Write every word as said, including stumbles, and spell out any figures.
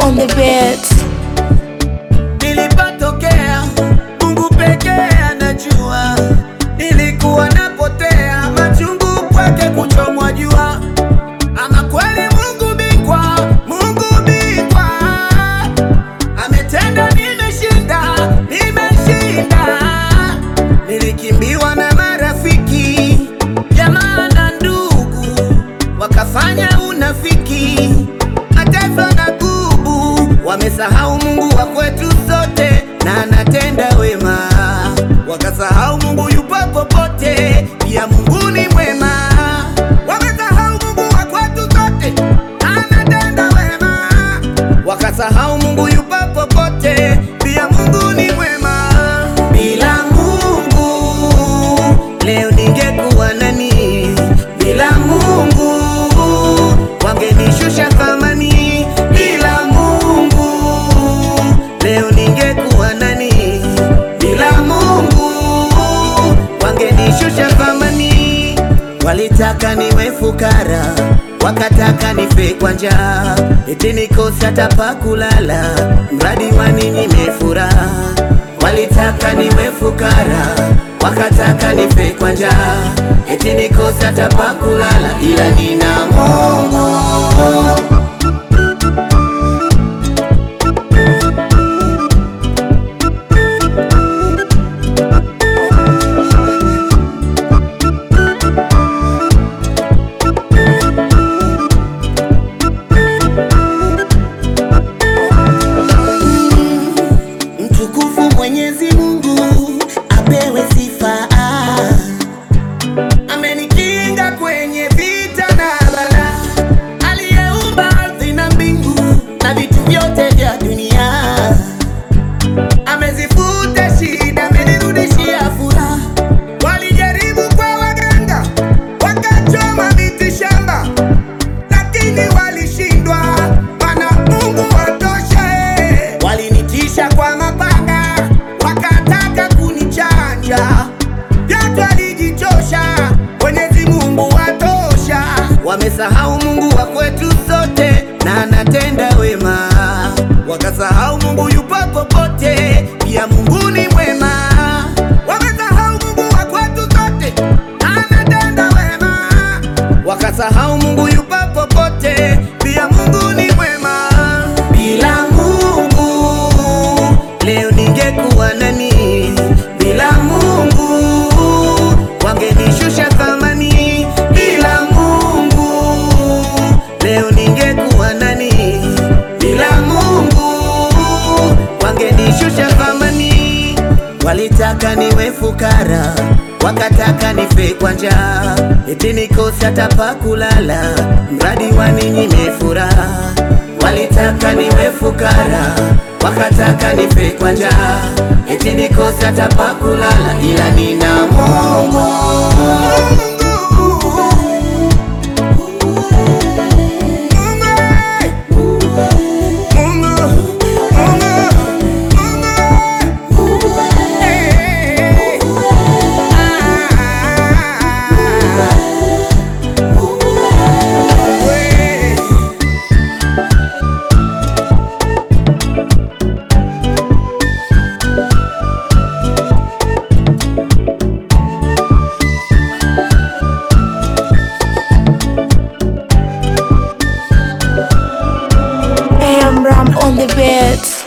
on the beat. Nilipatokea, Mungu pekee anajua. Nilikuwa napotea, machungu kwake kuchomwa jua. Ama kweli Mungu bingwa, Mungu bingwa. Ametenda, nimeshinda, nimeshinda. Nilikimbiwa na marafiki, jamaa na ndugu, wakafanya unafiki, mataifa na gubu. Wamesahau Mungu wa kwetu sote na anatenda wema, wakasahau Mungu yupo popote, pia Mungu ni mwema. Wamesahau Mungu wa kwetu sote na anatenda wema, wakasahau Mungu yupo popote, pia Mungu ni mwema. Bila Mungu leo ningekuwa nani? Bila Mungu wangenishusha thamani. Bila Mungu leo ningekuwa nani? Bila Mungu wangenishusha thamani. Walitaka niwe fukara, wakataka nife kwa njaa, eti nikose hata pa kulala, mradi waninyime furaha. Walitaka niwe fukara, wakataka nife kwa njaa, eti nikose hata pa kulala, ila nina Mungu. Mwenyezi Mungu apewe sifa, amenikinga kwenye vita na bala. Aliyeumba ardhi na mbingu na vitu vyote vya dunia, amezifuta shida, amenirudishia furaha. Walijaribu kwa waganga, wakachoma miti shamba, lakini walishindwa, maana Mungu watosha. Walinitisha kwa mapanga, wakataka kunichanja, yote walijichosha, Mwenyezi Mungu watosha. Wamesahau Mungu wa kwetu sote na anatenda wema, wakasahau Mungu yupo popote, pia Mungu ni mwema. Wamesahau Mungu wa kwetu sote na anatenda wema, wakasahau Mungu yupo popote, pia Mungu ni mwema. Bila Mungu leo ningekuwa nani? Bila Mungu wangenishusha thamani. Bila Mungu leo ningekuwa nani? Bila Mungu wangenishusha thamani. Walitaka niwe fukara, wakataka nife kwa njaa, eti nikose hata pa kulala, mradi waninyime furaha. Walitaka niwe fukara, wakataka nife kwa njaa, eti nikose hata pa kulala, ila nina Mungu. I am Ram on the beat.